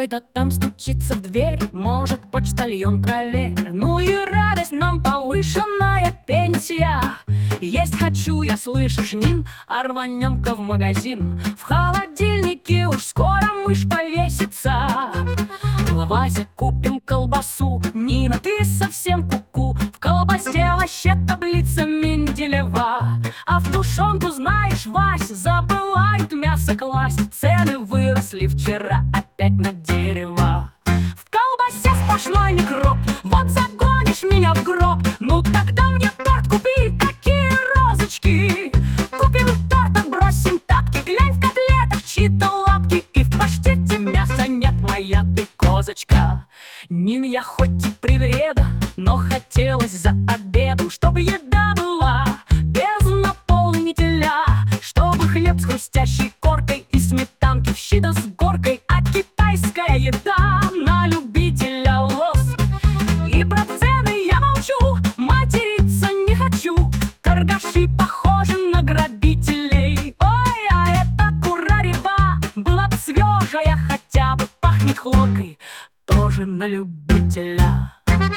Кто-то там стучится в дверь, может, почтальон проверь. Ну и радость нам повышенная пенсия. Есть хочу я, слышишь, Нин, а рванем-ка в магазин. В холодильнике уж скоро мышь повесится. Вася, купим колбасу. Нина, ты совсем куку. В колбасе вообще таблица Менделеева. А в тушенку, знаешь, Вась, забывают мясо класть. Цены выросли вчера опять на дерево. В колбасе сплошной микроб. Вот загонишь меня в гроб. Ну тогда мне торт купи, какие розочки. Купим торт, отбросим тапки. Глянь, в котлетах чьи-то лапки. И в паштете мяса нет, моя ты козочка. Нин, я хоть и привереда, но хотелось за обедом, чтобы еда была без наполнителя, чтобы хлеб с хрустящей коркой и сметанки в щи да с горкой, а китайская еда на любителя лос. И про цены я молчу, материться не хочу. Торгаши похожи на грабителей. Ой, а эта курарева была бы свежая, хотя бы пахнет хлоркой, тоже на любителя.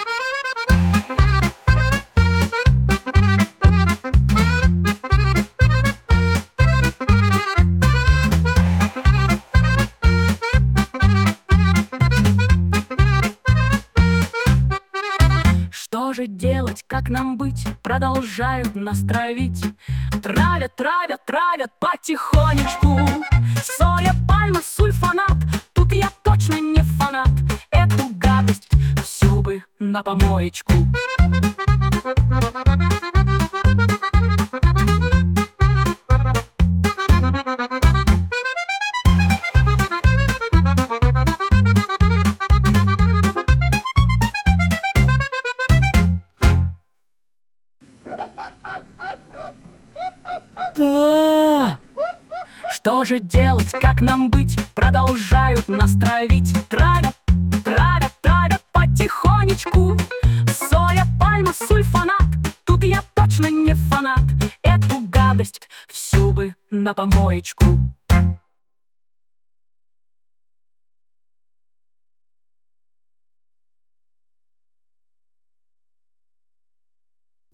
Что же делать, как нам быть? Продолжают нас травить. Травят, травят, травят потихонечку. Соя, пальма, сульфонат. Тут я точно не фанат. Эту гадость всю бы на помоечку. Что же делать, как нам быть? Продолжают нас травить. Травят, травят, травят потихонечку. Соя, пальма, сульфонат. Тут я точно не фанат. Эту гадость всю бы на помоечку.